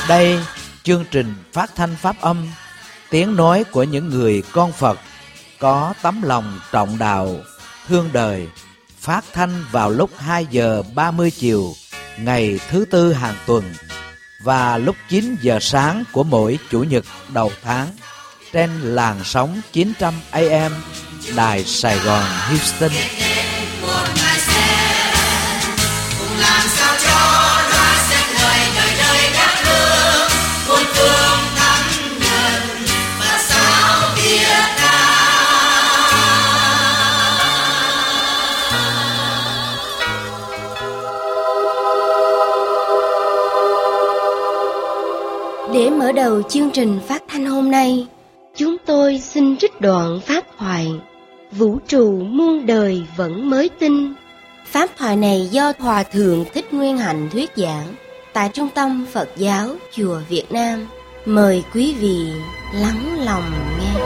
Đây, chương trình phát thanh pháp âm, tiếng nói của những người con Phật có tấm lòng trọng đạo, thương đời, phát thanh vào lúc 2 giờ 30 chiều ngày thứ Tư hàng tuần và lúc 9 giờ sáng của mỗi Chủ nhật đầu tháng trên làn sóng 900 AM Đài Sài Gòn Houston. Để mở đầu chương trình phát thanh hôm nay, chúng tôi xin trích đoạn pháp thoại Vũ trụ muôn đời vẫn mới tin. Pháp thoại này do Hòa Thượng Thích Nguyên Hạnh thuyết giảng tại Trung tâm Phật giáo Chùa Việt Nam. Mời quý vị lắng lòng nghe.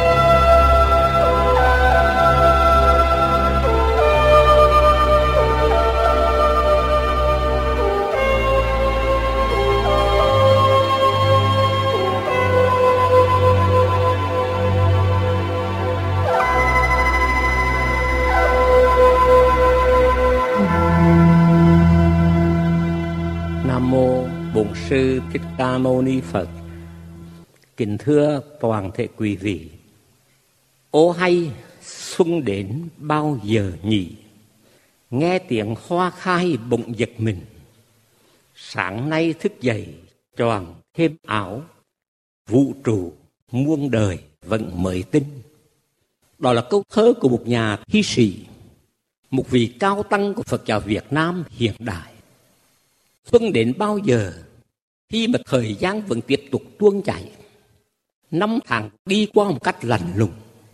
Nam mô Bổn Sư Thích Ca Mâu Ni Phật. Kính thưa toàn thể quý vị, ô hay xuân đến bao giờ nhỉ? Nghe tiếng hoa khai bỗng giật mình. Sáng nay thức dậy choàng thêm áo, vũ trụ muôn đời vẫn mới tin. Đó là câu thơ của một nhà thi sĩ, một vị cao tăng của Phật giáo Việt Nam hiện đại. Xuân đến bao giờ khi mà thời gian vẫn tiếp tục tuôn chảy, năm tháng đi qua một cách lạnh lùng,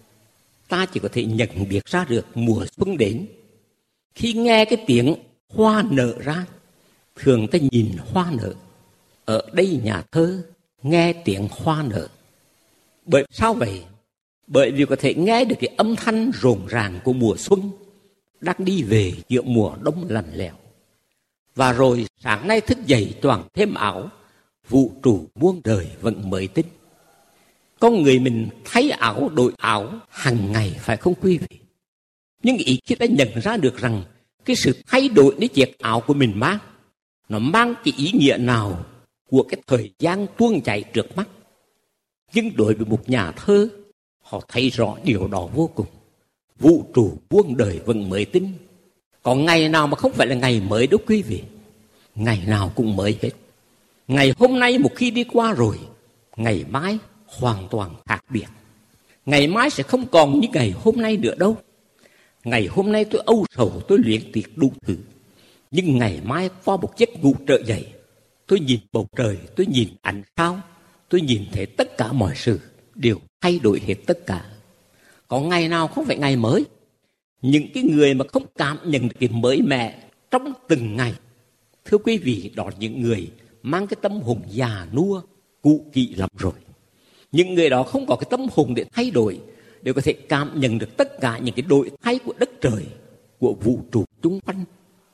ta chỉ có thể nhận biết ra được mùa xuân đến khi nghe cái tiếng hoa nở ra. Thường ta nhìn hoa nở, ở đây nhà thơ nghe tiếng hoa nở. Bởi sao vậy? Bởi vì có thể nghe được cái âm thanh rộn ràng của mùa xuân đang đi về giữa mùa đông lạnh lẽo. Và rồi sáng nay thức dậy choàng thêm áo, vũ trụ muôn đời vẫn mới tin. Con người mình thay áo đổi áo hàng ngày, phải không quý vị? Nhưng ý khi ta nhận ra được rằng cái sự thay đổiในchiếc áo của mình mang, nó mang cái ý nghĩa nào của cái thời gian tuôn chảy trước mắt. Nhưng đối với một nhà thơ, họ thấy rõ điều đó vô cùng. Vũ trụ muôn đời vẫn mới tin. Còn ngày nào mà không phải là ngày mới đâu quý vị. Ngày nào cũng mới hết. Ngày hôm nay một khi đi qua rồi, ngày mai hoàn toàn khác biệt. Ngày mai sẽ không còn như ngày hôm nay nữa đâu. Ngày hôm nay tôi âu sầu, tôi luyện tiếc đủ thứ. Nhưng ngày mai qua một giấc ngủ trở dậy, tôi nhìn bầu trời, tôi nhìn ánh sao, tôi nhìn thấy tất cả mọi sự đều thay đổi hết tất cả. Còn ngày nào không phải ngày mới. Những cái người mà không cảm nhận được cái mới mẻ trong từng ngày, thưa quý vị, đó là những người mang cái tâm hồn già nua, cũ kỹ lắm rồi. Những người đó không có cái tâm hồn để thay đổi, để có thể cảm nhận được tất cả những cái đổi thay của đất trời, của vũ trụ chung quanh.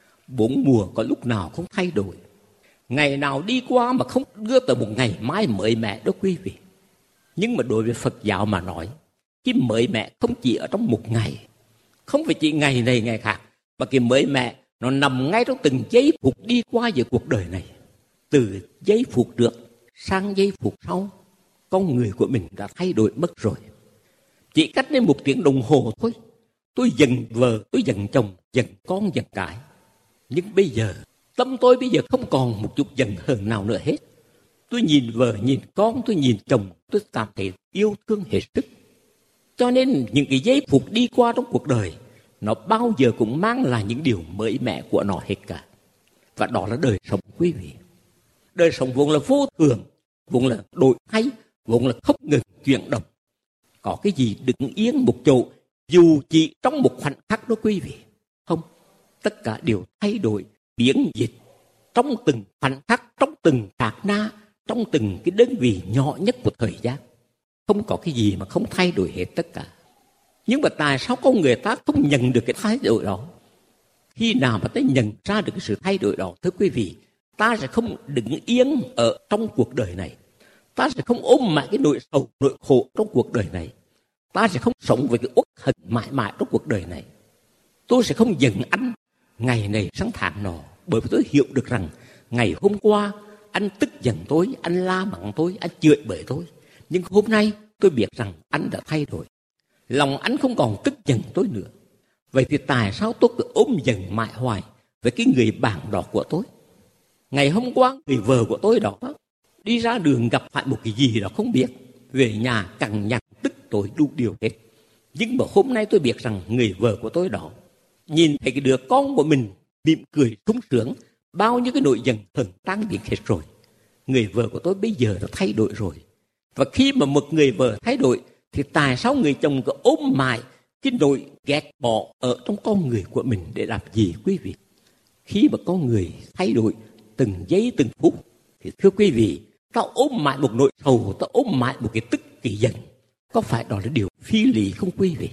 4 mùa có lúc nào không thay đổi. Ngày nào đi qua mà không đưa tới một ngày mai mới mẻ đó quý vị. Nhưng mà đối với Phật giáo mà nói, cái mới mẻ không chỉ ở trong một ngày, không phải chỉ ngày này ngày khác, mà cái mới mẻ nó nằm ngay trong từng giây phút đi qua giữa cuộc đời này. Từ giây phút trước sang giây phút sau, con người của mình đã thay đổi mất rồi. Chỉ cách đến 1 tiếng đồng hồ thôi, tôi giận vợ, tôi giận chồng, giận con, giận cái. Nhưng bây giờ, tâm tôi bây giờ không còn một chút giận hờn nào nữa hết. Tôi nhìn vợ, nhìn con, tôi nhìn chồng, tôi cảm thấy yêu thương hết sức. Cho nên những cái giây phút đi qua trong cuộc đời, nó bao giờ cũng mang lại những điều mới mẻ của nó hết cả. Và đó là đời sống quý vị. Đời sống vốn là vô thường, vốn là đổi thay, vốn là không ngừng chuyển động. Có cái gì đứng yên một chỗ, dù chỉ trong một khoảnh khắc đó quý vị. Không, tất cả đều thay đổi, biến dịch trong từng khoảnh khắc, trong từng sát na, trong từng cái đơn vị nhỏ nhất của thời gian. Không có cái gì mà không thay đổi hết tất cả. Nhưng mà tại sao con người ta không nhận được cái thay đổi đó? Khi nào mà ta nhận ra được cái sự thay đổi đó, thưa quý vị, ta sẽ không đứng yên ở trong cuộc đời này. Ta sẽ không ôm mãi cái nỗi sầu, nỗi khổ trong cuộc đời này. Ta sẽ không sống với cái uất hận mãi mãi trong cuộc đời này. Tôi sẽ không giận anh ngày này sang tháng nọ, bởi vì tôi hiểu được rằng ngày hôm qua anh tức giận tôi, anh la mắng tôi, anh chửi bới tôi. Nhưng hôm nay tôi biết rằng anh đã thay đổi. Lòng anh không còn tức giận tôi nữa. Vậy thì tại sao tôi cứ ôm giận mãi hoài với cái người bạn đó của tôi? Ngày hôm qua người vợ của tôi đó đi ra đường gặp phải một cái gì đó không biết, về nhà cằn nhằn tức tối đủ điều hết. Nhưng mà hôm nay tôi biết rằng người vợ của tôi đó nhìn thấy cái đứa con của mình mỉm cười sung sướng, bao nhiêu cái nỗi giận hờn tan biến hết rồi. Người vợ của tôi bây giờ đã thay đổi rồi. Và khi mà một người vợ thay đổi thì tại sao người chồng cứ ôm mãi cái nỗi ghét bỏ ở trong con người của mình để làm gì quý vị? Khi mà con người thay đổi từng giây từng phút thì thưa quý vị, ta ôm mãi một nỗi sầu, ta ôm mãi một cái tức kỳ giận, có phải đó là điều phi lý không quý vị?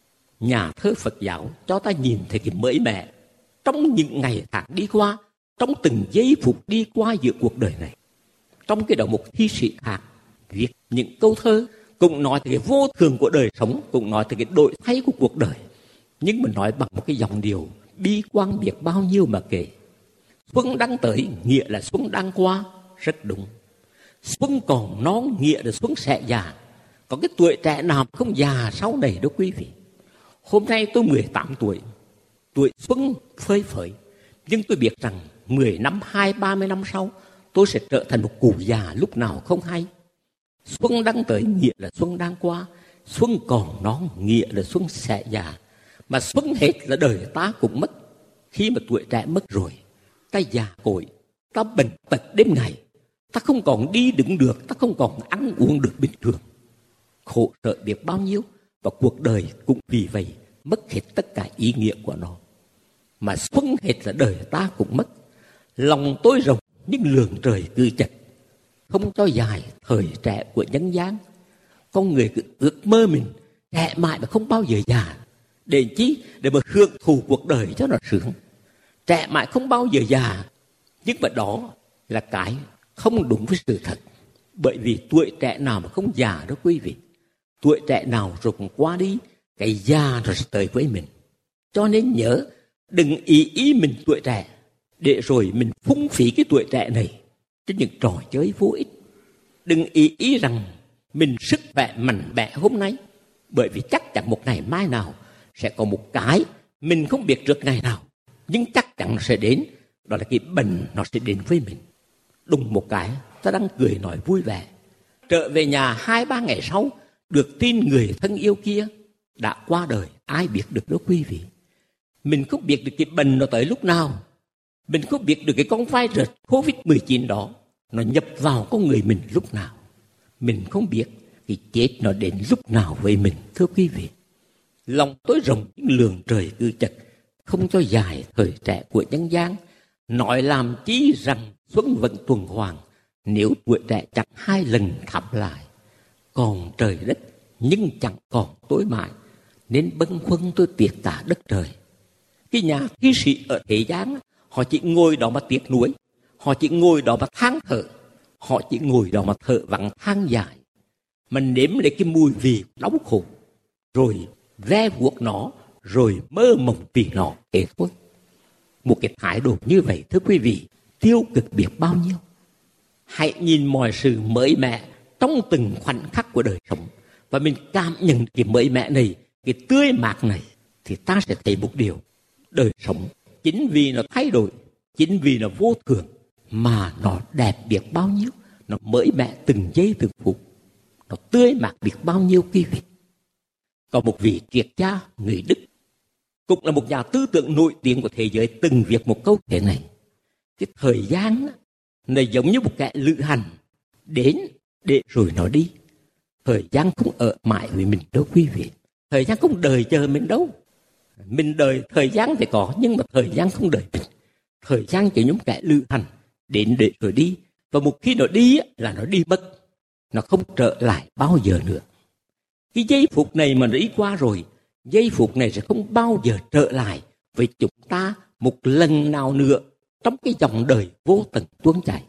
Nhà thơ Phật giáo cho ta nhìn thấy cái mới mẻ trong những ngày tháng đi qua, trong từng giây phút đi qua giữa cuộc đời này. Trong cái đầu mục thi sĩ khác viết những câu thơ cũng nói tới cái vô thường của đời sống, cũng nói tới cái đổi thay của cuộc đời, nhưng mà nói bằng một cái giọng điệu bi quan biết bao nhiêu mà kể. Xuân đang tới nghĩa là xuân đang qua, rất đúng. Xuân còn non nghĩa là xuân sẽ già. Có cái tuổi trẻ nào không già sau này đâu quý vị. Hôm nay tôi 18 tuổi, tuổi xuân phơi phới, nhưng tôi biết rằng 10 năm, 20-30 năm sau tôi sẽ trở thành một cụ già lúc nào không hay. Xuân đang tới nghĩa là xuân đang qua, xuân còn non nghĩa là xuân sẽ già. Mà xuân hết là đời ta cũng mất. Khi mà tuổi trẻ mất rồi, ta già cỗi, ta bệnh tật đêm ngày, ta không còn đi đứng được, ta không còn ăn uống được bình thường. Khổ sở biết bao nhiêu, và cuộc đời cũng vì vậy mất hết tất cả ý nghĩa của nó. Mà xuân hết là đời ta cũng mất. Lòng tôi rộng nhưng lượng trời cứ chật, không cho dài thời trẻ của nhân gian. Con người cứ ước mơ mình trẻ mãi mà không bao giờ già. Để chi? Để mà hưởng thụ cuộc đời cho nó sướng. Trẻ mãi không bao giờ già. Nhưng mà đó là cái không đúng với sự thật. Bởi vì tuổi trẻ nào mà không già đó quý vị. Tuổi trẻ nào rồi cũng qua đi, cái già rồi sẽ tới với mình. Cho nên nhớ, đừng ý mình tuổi trẻ, để rồi mình phung phí cái tuổi trẻ này cho những trò chơi vô ích. Đừng ý rằng mình sức khỏe mạnh mẽ hôm nay, bởi vì chắc chắn một ngày mai nào sẽ có một cái mình không biết trước ngày nào, nhưng chắc chắn nó sẽ đến. Đó là cái bệnh nó sẽ đến với mình. Đùng một cái, ta đang cười nói vui vẻ, trở về nhà 2-3 ngày sau, được tin người thân yêu kia đã qua đời. Ai biết được đó quý vị. Mình không biết được cái bệnh nó tới lúc nào. Mình không biết được cái con virus COVID-19 đó nó nhập vào con người mình lúc nào. Mình không biết cái chết nó đến lúc nào với mình, thưa quý vị. Lòng tôi rộng những lường trời cứ chật, không cho dài thời trẻ của nhân gian. Nói làm chi rằng xuân vận tuần hoàn, nếu tuổi trẻ chẳng 2 lần thăm lại. Còn trời đất nhưng chẳng còn tối mãi, nên bâng khuâng tôi tiếc cả đất trời. Cái nhà thi sĩ ở thế gian, họ chỉ ngồi đó mà tiếc nuối, họ chỉ ngồi đó mà than thở, họ chỉ ngồi đó mà thở vắng than dài, mà nếm lấy cái mùi vị đau khổ, rồi ve vuốt nó, rồi mơ mộng vì nó thế thôi. Một cái thái độ như vậy thưa quý vị, tiêu cực biết bao nhiêu. Hãy nhìn mọi sự mới mẻ trong từng khoảnh khắc của đời sống, và mình cảm nhận cái mới mẻ này, cái tươi mát này, thì ta sẽ thấy một điều. Đời sống chính vì nó thay đổi, chính vì nó vô thường, mà nó đẹp biết bao nhiêu. Nó mới mẻ từng giây từng phút, nó tươi mát biết bao nhiêu quý vị. Có một vị triết gia người Đức, cũng là một nhà tư tưởng nổi tiếng của thế giới, từng viết một câu thế này: cái thời gian này giống như một kẻ lữ hành đến để rồi nó đi. Thời gian không ở mãi với mình đâu quý vị. Thời gian không đợi chờ mình đâu. Mình đợi thời gian thì có, nhưng mà thời gian không đợi mình. Thời gian chỉ như một kẻ lữ hành đến để rồi đi. Và một khi nó đi là nó đi mất, nó không trở lại bao giờ nữa. Cái giây phút này mà nó đi qua rồi, giây phút này sẽ không bao giờ trở lại với chúng ta một lần nào nữa trong cái dòng đời vô tận tuôn chảy.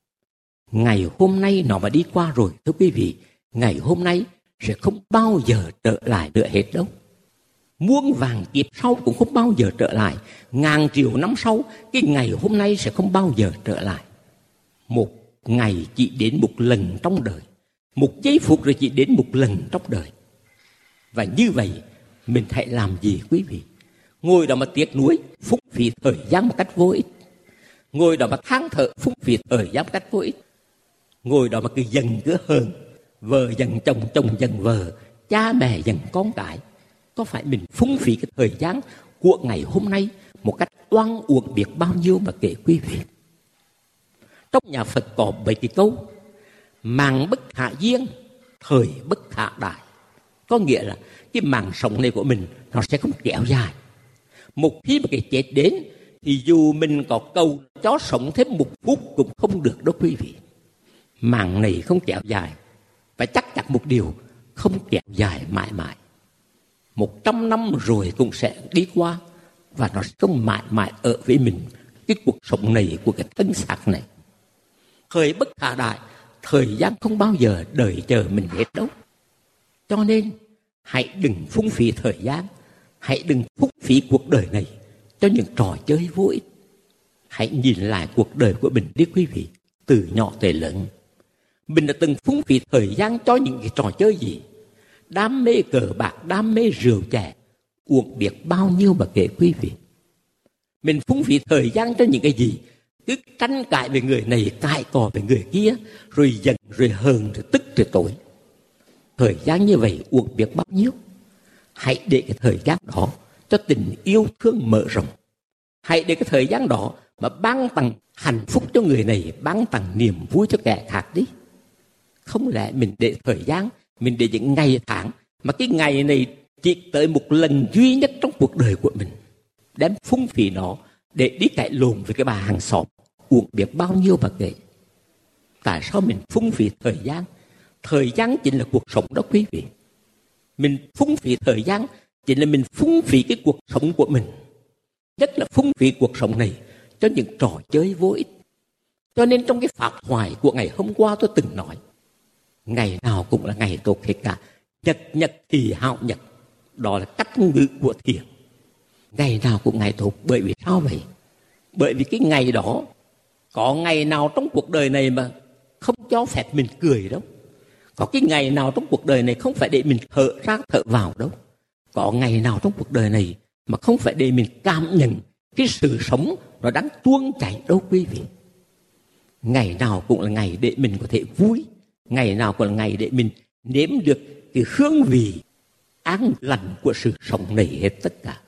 Ngày hôm nay nó mà đi qua rồi, thưa quý vị, ngày hôm nay sẽ không bao giờ trở lại nữa hết đâu. Muôn vàng kiếp sau cũng không bao giờ trở lại. Ngàn triệu năm sau, cái ngày hôm nay sẽ không bao giờ trở lại. Một ngày chỉ đến một lần trong đời, một giây phút rồi chỉ đến một lần trong đời. Và như vậy, mình hãy làm gì quý vị? Ngồi đó mà tiếc nuối, phung phí thời gian một cách vô ích. Ngồi đó mà than thở, phung phí thời gian một cách vô ích. Ngồi đó mà cứ giận cứ hờn, vợ giận chồng, chồng giận vợ, cha mẹ giận con cái. Có phải mình phung phí cái thời gian của ngày hôm nay một cách oan uổng biết bao nhiêu mà kể quý vị? Trong nhà Phật có 7 cái câu: mạng bất khả duyên, thời bất khả đại. Có nghĩa là cái mạng sống này của mình nó sẽ không kéo dài. Một khi mà cái chết đến thì dù mình có cầu cho sống thêm một phút cũng không được đâu quý vị. Mạng này không kéo dài, và chắc chắn một điều, không kéo dài mãi mãi. 100 năm rồi cũng sẽ đi qua, và nó sẽ không mãi mãi ở với mình cái cuộc sống này của cái thân xác này. Thời bất khả đại, thời gian không bao giờ đợi chờ mình hết đâu. Cho nên hãy đừng phung phí thời gian, hãy đừng phung phí cuộc đời này cho những trò chơi vô ích. Hãy nhìn lại cuộc đời của mình đi quý vị, từ nhỏ tới lớn. Mình đã từng phung phí thời gian cho những cái trò chơi gì? Đam mê cờ bạc, đam mê rượu chè, uổng biết bao nhiêu mà kể quý vị. Mình phung phí thời gian cho những cái gì? Cứ tranh cãi với người này, cãi cò với người kia, rồi giận, rồi hờn, rồi tức, rồi tối. Thời gian như vậy uổng biết bao nhiêu. Hãy để cái thời gian đó cho tình yêu thương mở rộng. Hãy để cái thời gian đó mà ban tặng hạnh phúc cho người này, ban tặng niềm vui cho kẻ khác đi. Không lẽ mình để thời gian, mình để những ngày tháng mà cái ngày này chỉ tới một lần duy nhất trong cuộc đời của mình, đem phung phí nó để đi cãi lộn với cái bà hàng xóm, uổng biết bao nhiêu mà kể. Tại sao mình phung phí thời gian? Thời gian chính là cuộc sống đó quý vị. Mình phung phí thời gian chính là mình phung phí cái cuộc sống của mình. Nhất là phung phí cuộc sống này cho những trò chơi vô ích. Cho nên trong cái pháp thoại của ngày hôm qua tôi từng nói, ngày nào cũng là ngày tốt hết cả. Nhật nhật thì hạo nhật. Đó là cách ngữ của thiền. Ngày nào cũng ngày tốt. Bởi vì sao vậy? Bởi vì cái ngày đó, có ngày nào trong cuộc đời này mà không cho phép mình cười đâu. Có cái ngày nào trong cuộc đời này không phải để mình thở ra thở vào đâu. Có ngày nào trong cuộc đời này mà không phải để mình cảm nhận cái sự sống nó đang tuôn chảy đâu quý vị. Ngày nào cũng là ngày để mình có thể vui. Ngày nào cũng là ngày để mình nếm được cái hương vị an lành của sự sống này hết tất cả.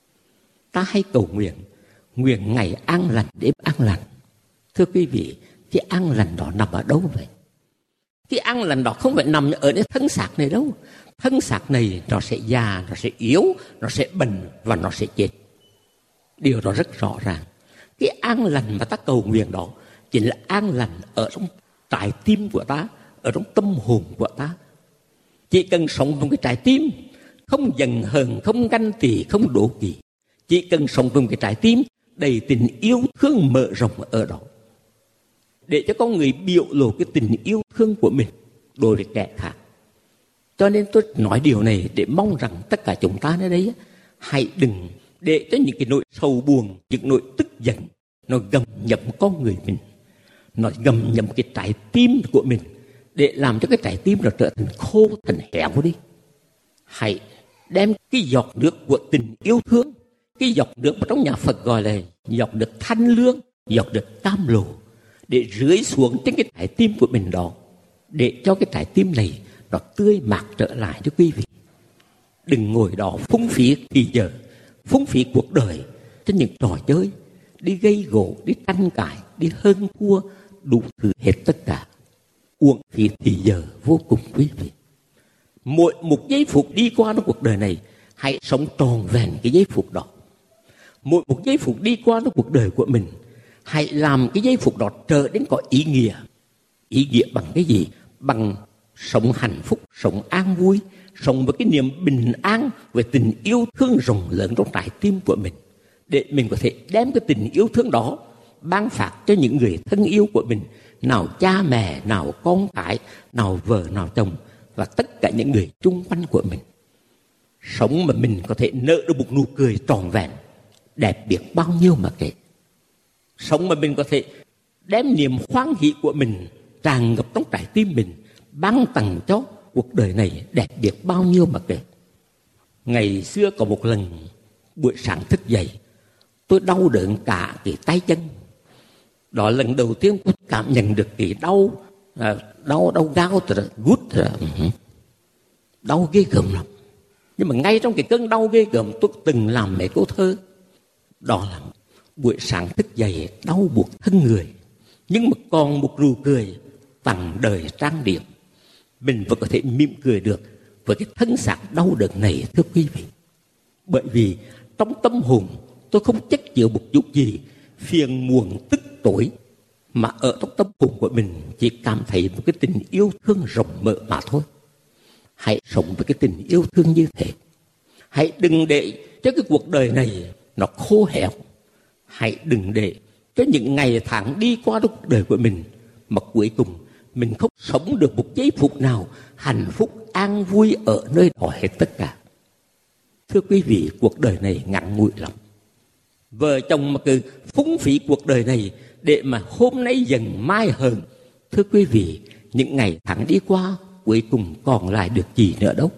Ta hãy cầu nguyện, nguyện ngày an lành đêm an lành. Thưa quý vị, cái an lành đó nằm ở đâu vậy? Cái an lành đó không phải nằm ở cái thân xác này đâu. Thân xác này nó sẽ già, nó sẽ yếu, nó sẽ bệnh và nó sẽ chết. Điều đó rất rõ ràng. Cái an lành mà ta cầu nguyện đó chính là an lành ở trong trái tim của ta, ở trong tâm hồn của ta. Chỉ cần sống trong cái trái tim, không giận hờn, không ganh tị, không đố kỵ. Chỉ cần sống trong cái trái tim đầy tình yêu thương mở rộng ở đó, để cho con người biểu lộ cái tình yêu thương của mình đối với kẻ khác. Cho nên tôi nói điều này để mong rằng tất cả chúng ta nơi đây hãy đừng để cho những cái nỗi sầu buồn, những nỗi tức giận nó gầm nhấm con người mình, nó gầm nhấm cái trái tim của mình, để làm cho cái trái tim nó trở thành khô, thành héo đi. Hãy đem cái giọt nước của tình yêu thương, cái giọt nước mà trong nhà Phật gọi là giọt nước thanh lương, giọt nước cam lồ, để rưới xuống trên cái trái tim của mình đó, để cho cái trái tim này nó tươi mát trở lại cho quý vị. Đừng ngồi đó phung phí thì giờ, phung phí cuộc đời cho những trò chơi, đi gây gổ, đi tranh cãi, đi hơn thua, đủ thứ hết tất cả. Uổng phí thì giờ vô cùng quý vị. Mỗi một giây phút đi qua trong cuộc đời này, hãy sống tròn vẹn cái giây phút đó. Mỗi một giây phút đi qua trong cuộc đời của mình, hãy làm cái giây phút đó trở đến có ý nghĩa. Ý nghĩa bằng cái gì? Bằng sống hạnh phúc, sống an vui, sống với cái niềm bình an, với tình yêu thương rộng lớn trong trái tim của mình. Để mình có thể đem cái tình yêu thương đó ban phạt cho những người thân yêu của mình, nào cha mẹ, nào con cái, nào vợ, nào chồng, và tất cả những người chung quanh của mình. Sống mà mình có thể nở được một nụ cười trọn vẹn, đẹp biết bao nhiêu mà kể. Sống mà mình có thể đem niềm hoan hỷ của mình tràn ngập trong trái tim mình, ban tặng cho cuộc đời này đẹp biết bao nhiêu mà kể. Ngày xưa có một lần buổi sáng thức dậy, tôi đau đớn cả cái tay chân. Đó là lần đầu tiên tôi cảm nhận được cái đau gao rồi gút rồi. Đau ghê gớm lắm. Nhưng mà ngay trong cái cơn đau ghê gớm, tôi từng làm mấy câu thơ. Đó là buổi sáng thức dậy đau buộc thân người, nhưng mà còn một nụ cười tặng đời trang điểm. Mình vẫn có thể mỉm cười được với cái thân xác đau đớn này, thưa quý vị. Bởi vì trong tâm hồn tôi không chất chứa một chút gì phiền muộn tức tối, mà ở trong tâm hồn của mình chỉ cảm thấy một cái tình yêu thương rộng mở mà thôi. Hãy sống với cái tình yêu thương như thế. Hãy đừng để cho cái cuộc đời này nó khô héo. Hãy đừng để cho những ngày tháng đi qua trong cuộc đời của mình mà cuối cùng mình không sống được một giây phút nào hạnh phúc an vui ở nơi đó hết tất cả. Thưa quý vị, cuộc đời này ngắn ngủi lắm. Vợ chồng mà cứ phung phí cuộc đời này để mà hôm nay dần mai hờn, thưa quý vị, những ngày tháng đi qua cuối cùng còn lại được gì nữa đâu.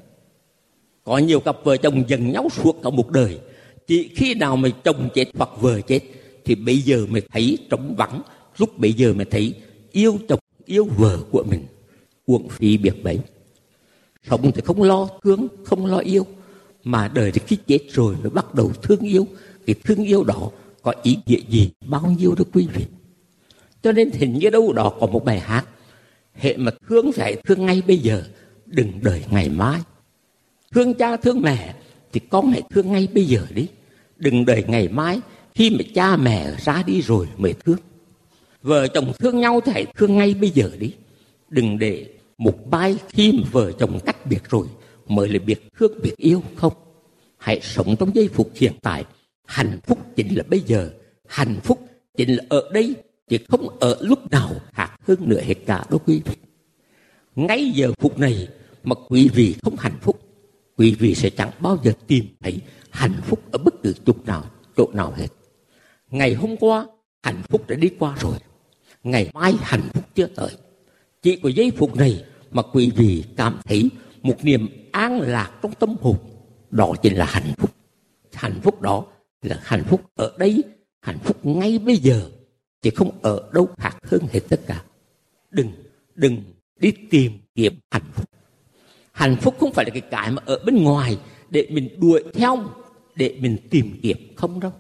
Có nhiều cặp vợ chồng dần nhau suốt cả một đời, chỉ khi nào mà chồng chết hoặc vợ chết thì bây giờ mới thấy trống vắng, lúc bây giờ mới thấy yêu chồng yêu vợ của mình. Uổng phí biết bấy. Sống thì không lo thương, không lo yêu, mà đời thì khi chết rồi mới bắt đầu thương yêu. Cái thương yêu đó có ý nghĩa gì bao nhiêu đó quý vị. Cho nên hình như đâu đó có một bài hát: hệ mà thương phải thương ngay bây giờ, đừng đợi ngày mai. Thương cha thương mẹ thì con hãy thương ngay bây giờ đi, đừng đợi ngày mai khi mà cha mẹ ra đi rồi mới thương. Vợ chồng thương nhau thì hãy thương ngay bây giờ đi, đừng để một mai khi mà vợ chồng cách biệt rồi mới là biết thương biết yêu. Không, hãy sống trong giây phút hiện tại. Hạnh phúc chính là bây giờ, hạnh phúc chính là ở đây, chứ không ở lúc nào khác hơn nữa hết cả đó quý vị. Ngay giờ phút này mà quý vị không hạnh phúc, quý vị sẽ chẳng bao giờ tìm thấy hạnh phúc ở bất cứ chỗ nào hết. Ngày hôm qua hạnh phúc đã đi qua rồi, ngày mai hạnh phúc chưa tới. Chỉ có giây phút này mà quý vị cảm thấy một niềm an lạc trong tâm hồn, đó chính là hạnh phúc. Hạnh phúc đó là hạnh phúc ở đây, hạnh phúc ngay bây giờ, chứ không ở đâu khác hơn hết tất cả. Đừng đi tìm kiếm hạnh phúc. Hạnh phúc không phải là cái mà ở bên ngoài để mình đuổi theo, để mình tìm kiếm, không đâu.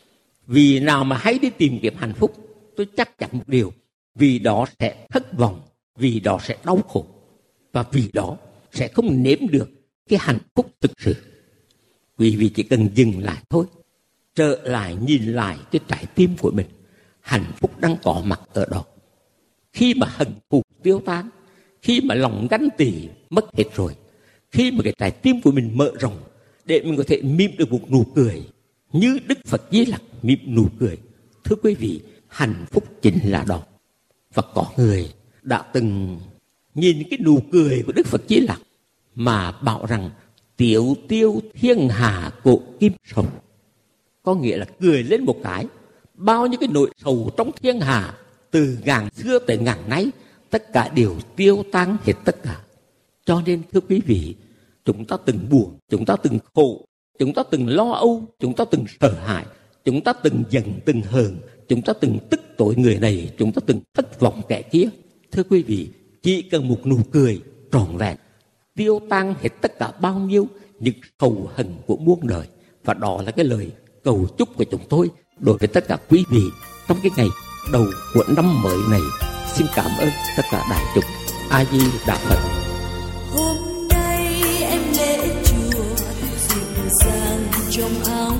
Vì nào mà hay đi tìm kiếm hạnh phúc, tôi chắc chắn một điều, vì đó sẽ thất vọng, vì đó sẽ đau khổ, và vì đó sẽ không nếm được cái hạnh phúc thực sự. Quý vị chỉ cần dừng lại thôi, trở lại nhìn lại cái trái tim của mình, hạnh phúc đang có mặt ở đó. Khi mà hận thù tiêu tan, khi mà lòng ganh tị mất hết rồi, khi mà cái trái tim của mình mở rộng để mình có thể mỉm được một nụ cười như Đức Phật Di Lặc mỉm nụ cười, thưa quý vị, hạnh phúc chính là đó. Và có người đã từng nhìn cái nụ cười của Đức Phật Di Lặc mà bảo rằng tiểu tiêu thiên hà cổ kim sầu. Có nghĩa là cười lên một cái, bao nhiêu cái nỗi sầu trong thiên hà từ ngàn xưa tới ngàn nay tất cả đều tiêu tan hết tất cả. Cho nên thưa quý vị, chúng ta từng buồn, chúng ta từng khổ, chúng ta từng lo âu, chúng ta từng sợ hãi, chúng ta từng giận, từng hờn, chúng ta từng tức tối người này, chúng ta từng thất vọng kẻ kia. Thưa quý vị, chỉ cần một nụ cười trọn vẹn tiêu tan hết tất cả bao nhiêu những sầu hận của muôn đời. Và đó là cái lời cầu chúc của chúng tôi đối với tất cả quý vị trong cái ngày đầu của năm mới này. Xin cảm ơn tất cả đại chúng. A Di Đà Phật. Hôm nay em lễ chùa dịu dàng trong áo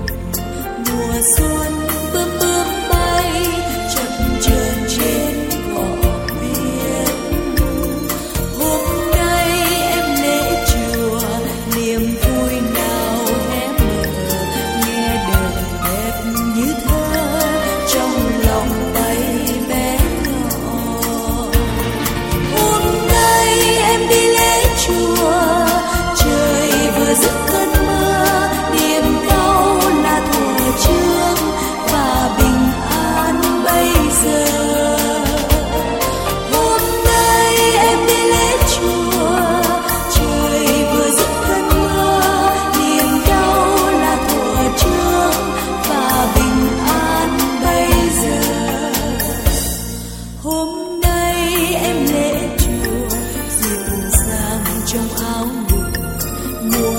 mùa xuân bướm bướm bay chập chờn trên cỏ biên. Hôm nay em lễ chùa niềm vui nào hé mở, nghe đời đẹp như thơ trong lòng.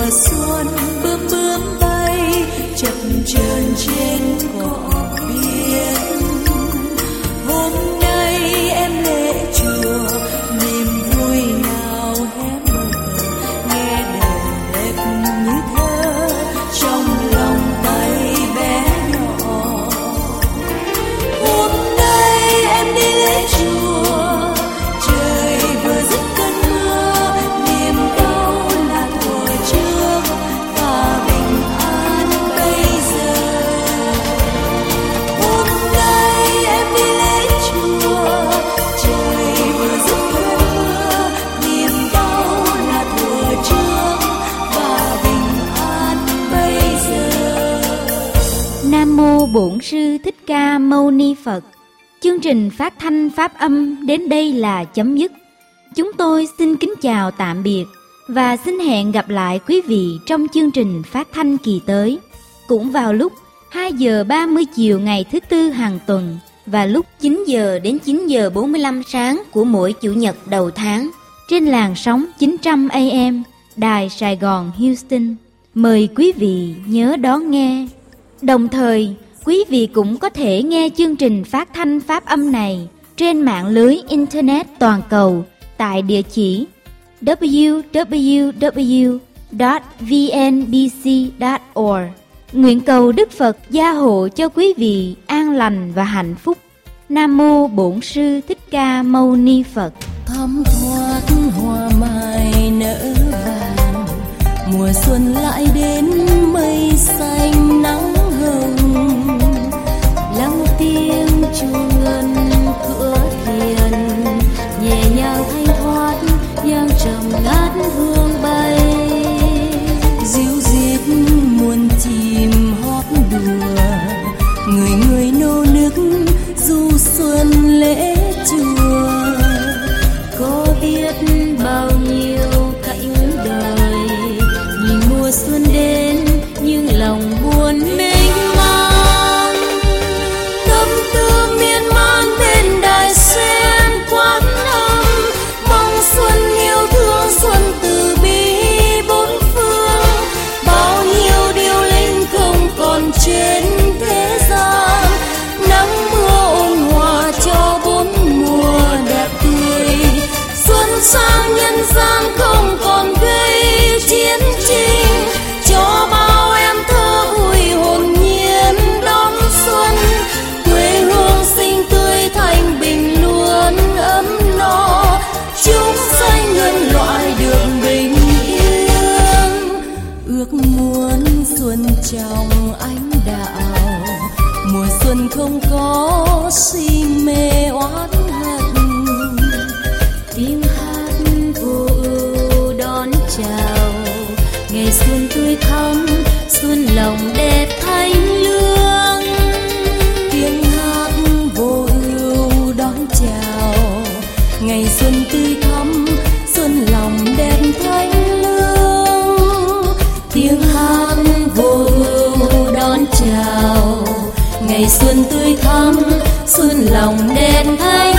mùa xuân bướm bướm bay chập chờn trên cỏ biên. Hôm nay em lễ chùa, niềm vui nào hé mở, nghe đời đẹp như thơ trong lòng tay bé nhỏ. Hôm nay em đi lễ chùa, trời vừa dứt cơn mưa, niềm đau là thuở trước và bình an bây giờ. Hôm nay em đi lễ chùa, trời vừa dứt cơn mưa, niềm đau là thuở trước và bình an bây giờ. Nam mô Bổn Sư Thích Ca Mâu Ni Phật. Chương trình phát thanh pháp âm đến đây là chấm dứt. Chúng tôi xin kính chào tạm biệt và xin hẹn gặp lại quý vị trong chương trình phát thanh kỳ tới, cũng vào lúc 2 giờ 30 chiều ngày thứ Tư hàng tuần và lúc 9 giờ đến 9 giờ 45 sáng của mỗi Chủ nhật đầu tháng trên làn sóng 900 AM Đài Sài Gòn Houston. Mời quý vị nhớ đón nghe. Đồng thời, quý vị cũng có thể nghe chương trình phát thanh pháp âm này trên mạng lưới Internet toàn cầu tại địa chỉ www.vnbc.org. Nguyện cầu Đức Phật gia hộ cho quý vị an lành và hạnh phúc. Nam mô Bổn Sư Thích Ca Mâu Ni Phật. Thắm thoát hoa mai nở vàng, mùa xuân lại đến mây xanh nắng hồng. Lắng tiếng chuông ngân cửa thiền, nhẹ nhàng thanh thoát giang trầm ngát hương bay. Dịu dít muôn chim hót đùa, người người nô nức du xuân lễ chùa. Có biết bao nhiêu cảnh đời, nhìn mùa xuân đến nhưng lòng buồn mênh mang. Tâm tư miên man bên đài sen quán âm, mong xuân yêu thương, xuân từ bi bốn phương. Bao nhiêu điều linh không còn trên thế gian, nắng mưa ôn hòa cho bốn mùa đẹp tươi. Xuân sang nhân gian không còn gây chiến tranh, cho bao em thơ vui hồn nhiên đón xuân. Quê hương xinh tươi thanh bình luôn ấm no, chúng sanh nhân loại được bình yên. Ước muốn xuân trong ánh đạo, mùa xuân không có si mê oán hận. Tiếng hát vô ưu đón chào ngày xuân tươi thắm, xuân lòng đẹp thanh lương. Tiếng hát vô ưu đón chào ngày xuân tươi thắm, xuân lòng đẹp thanh lương. Tiếng hát vô ưu đón chào ngày xuân tươi thắm, xuân lòng đẹp thanh